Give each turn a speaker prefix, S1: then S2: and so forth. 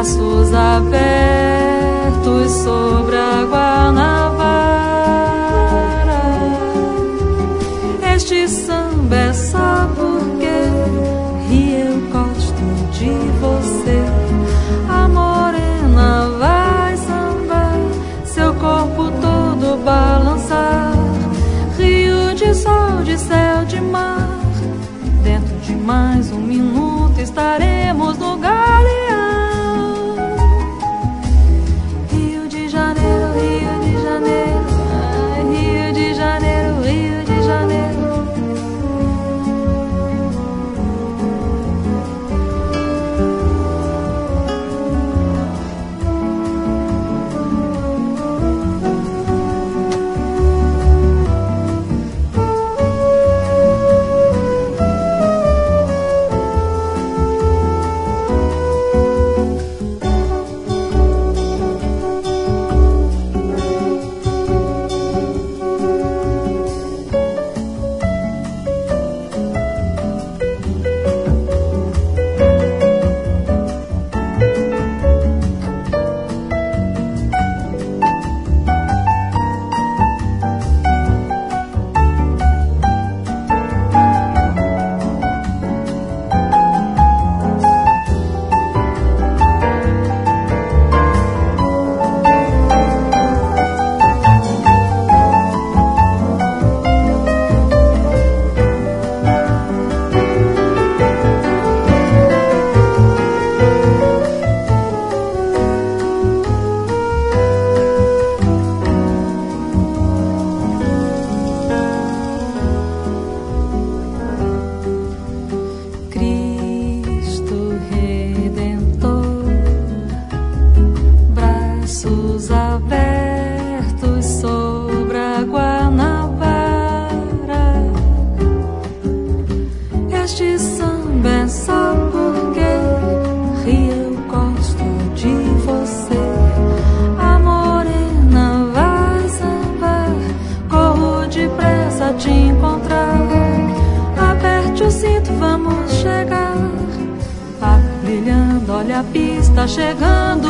S1: braços abertos sobre a Guanabara. Este samba é só porque eu gosto de você. A morena vai sambar, seu corpo todo balançar. Rio de sol, de céu, de mar. Dentro de mais um minuto estaremos no Galeão. Rio de Janeiro, Rio de Janeiro, ai, Rio de Janeiro, Rio de Janeiro. Olha a pista chegando.